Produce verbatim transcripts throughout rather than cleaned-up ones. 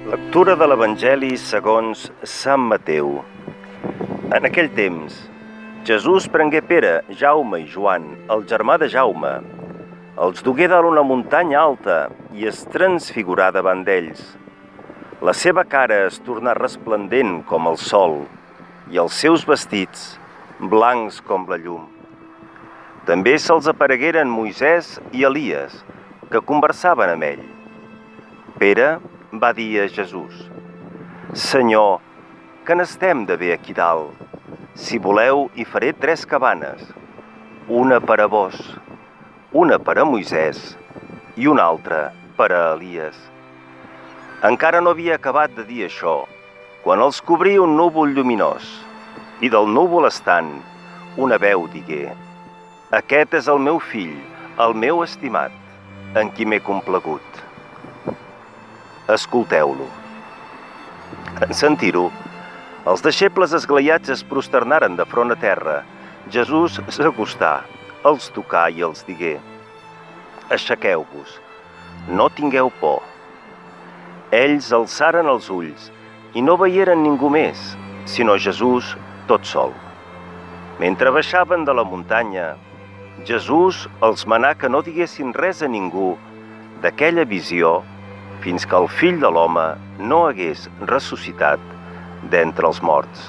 Lectura de l'Evangeli segons Sant Mateu. En aquell temps, Jesús prengué Pere, Jaume i Joan, el germà de Jaume, els dugué dalt una muntanya alta i es transfigurà davant d'ells. La seva cara es tornà resplendent com el sol i els seus vestits blancs com la llum. També se'ls aparegueren Moisès i Elies, que conversaven amb ell. Pere va dir a Jesús: Senyor, que n'estem de bé aquí dalt? Si voleu, hi faré tres cabanes, una per a vos, una per a Moisès i una altra per a Elies. Encara no havia acabat de dir això, quan els cobrí un núvol lluminós, i del núvol estant, una veu digué: Aquest és el meu fill, el meu estimat, en qui m'he complagut. Escolteu-lo. En sentir-ho, els deixebles esglaiats es prosternaren de front a terra. Jesús s'acostà, els tocà i els digué: Aixequeu-vos, no tingueu por. Ells alçaren els ulls i no veieren ningú més, sinó Jesús tot sol. Mentre baixaven de la muntanya, Jesús els manà que no diguessin res a ningú d'aquella visió fins que el Fill de l'Home no hagués ressuscitat d'entre els morts.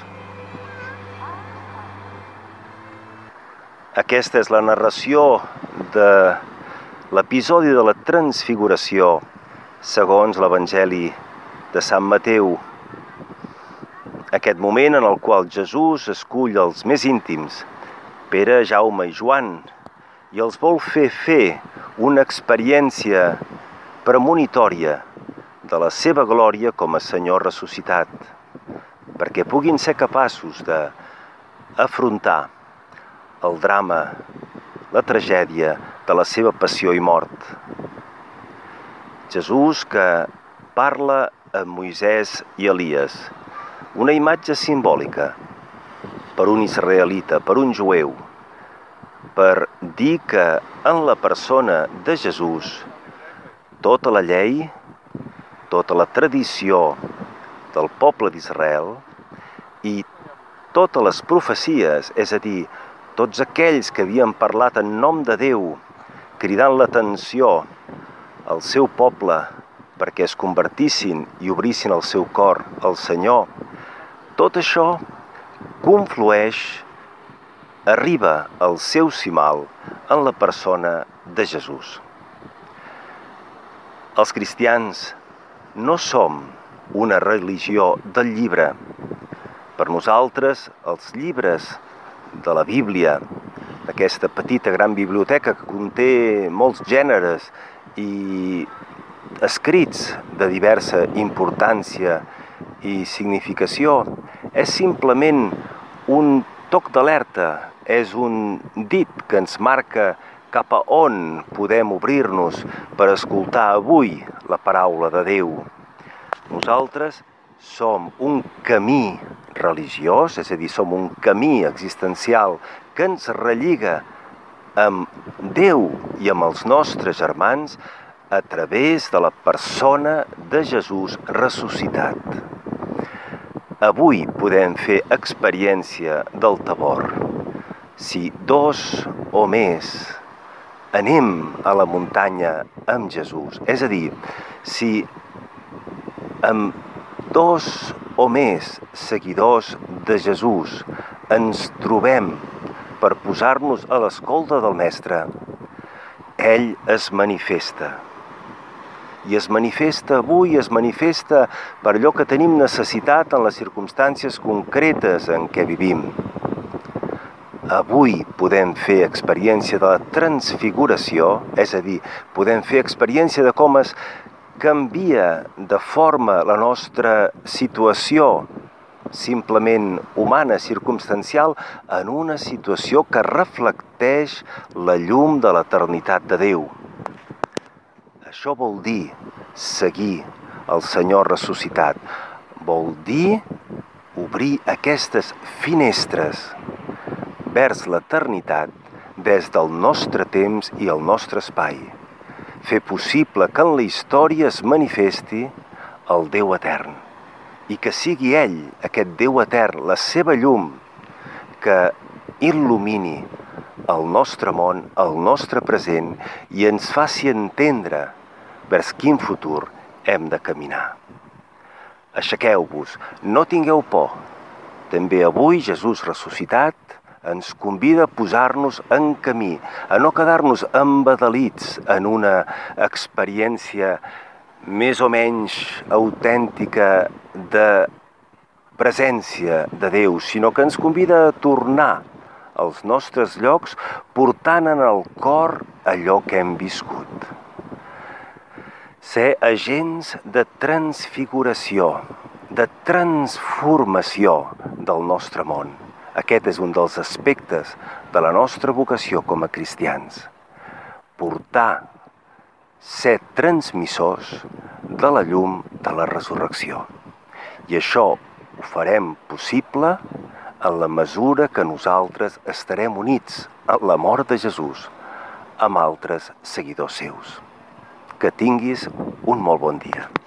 Aquesta és la narració de l'episodi de la Transfiguració segons l'Evangeli de Sant Mateu. Aquest moment en el qual Jesús escull els més íntims, Pere, Jaume i Joan, i els vol fer fer una experiència premonitòria de la seva glòria com a Senyor ressuscitat, perquè puguin ser capaços d'afrontar el drama, la tragèdia de la seva passió i mort. Jesús que parla a Moisès i Elies, una imatge simbòlica per un israelita, per un jueu, per dir que en la persona de Jesús tota la llei, tota la tradició del poble d'Israel i totes les profecies, és a dir, tots aquells que havien parlat en nom de Déu, cridant l'atenció al seu poble perquè es convertissin i obrissin el seu cor al Senyor, tot això conflueix, arriba al seu cimal en la persona de Jesús. Els cristians no som una religió del llibre. Per nosaltres, els llibres de la Bíblia, aquesta petita gran biblioteca que conté molts gèneres i escrits de diversa importància i significació, és simplement un toc d'alerta, és un dit que ens marca cap a on podem obrir-nos per escoltar avui la paraula de Déu. Nosaltres som un camí religiós, és a dir, som un camí existencial que ens relliga amb Déu i amb els nostres germans a través de la persona de Jesús ressuscitat. Avui podem fer experiència del Tabor. Si dos o més anem a la muntanya amb Jesús, és a dir, si amb dos o més seguidors de Jesús ens trobem per posar-nos a l'escolta del Mestre, ell es manifesta. I es manifesta avui, es manifesta per allò que tenim necessitat en les circumstàncies concretes en què vivim. Avui podem fer experiència de la transfiguració, és a dir, podem fer experiència de com es canvia de forma la nostra situació simplement humana, circumstancial, en una situació que reflecteix la llum de l'eternitat de Déu. Això vol dir seguir el Senyor ressuscitat. Vol dir obrir aquestes finestres vers l'eternitat des del nostre temps i el nostre espai. Fer possible que en la història es manifesti el Déu etern, i que sigui ell, aquest Déu etern, la seva llum, que il·lumini el nostre món, el nostre present, i ens faci entendre vers quin futur hem de caminar. Aixequeu-vos, no tingueu por. També avui Jesús ressuscitat ens convida a posar-nos en camí, a no quedar-nos embadalits en una experiència més o menys autèntica de presència de Déu, sinó que ens convida a tornar als nostres llocs portant en el cor allò que hem viscut. Ser agents de transfiguració, de transformació del nostre món. Aquest és un dels aspectes de la nostra vocació com a cristians. Portar, ser transmissors de la llum de la resurrecció. I això ho farem possible en la mesura que nosaltres estarem units en la mort de Jesús amb altres seguidors seus. Que tinguis un molt bon dia.